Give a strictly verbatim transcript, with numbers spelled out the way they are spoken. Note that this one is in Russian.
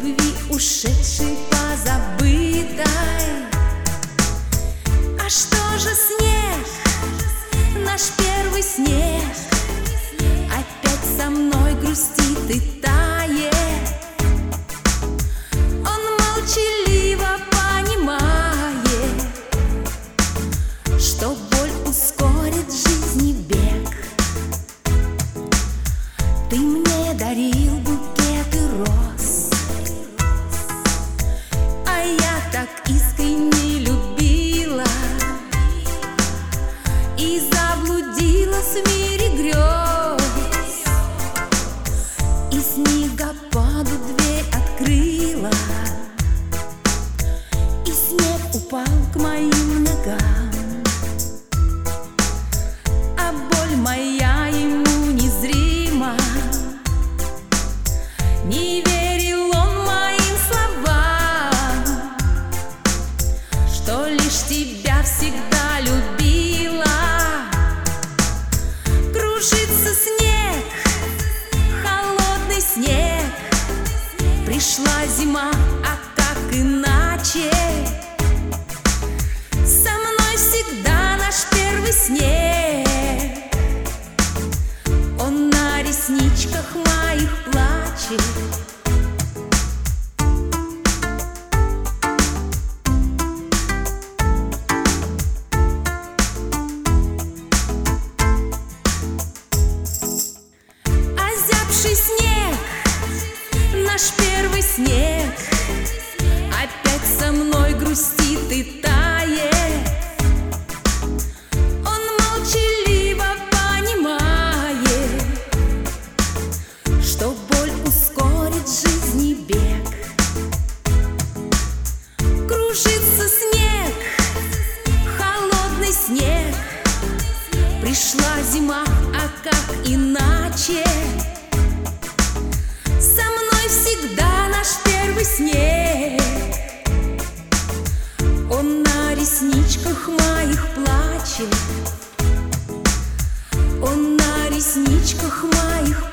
любви, ушедшей, позабытой. А что же снег, наш первый снег, опять со мной грустит и тает. Он молчаливо понимает, что боль ускорит жизни бег. Ты мне дарил букеты роз, а я так искренне любила и заблудилась в мире грез. И снегопаду дверь открыла, и снег упал к моим ногам, а боль моя ему незрима. Не верил он моим словам, что лишь тебя всегда любила. Кружится снег, холодный снег, пришла зима, а как иначе? Со мной всегда наш первый снег, он на ресничках моих плачет. Озябший снег, наш первый снег, опять со мной грустит и тает. Он молчаливо понимает, что боль ускорит жизни бег. Кружится снег, холодный снег, пришла зима, а как иначе? Со мной всегда наш первый снег, он на ресничках моих плачет, он на ресничках моих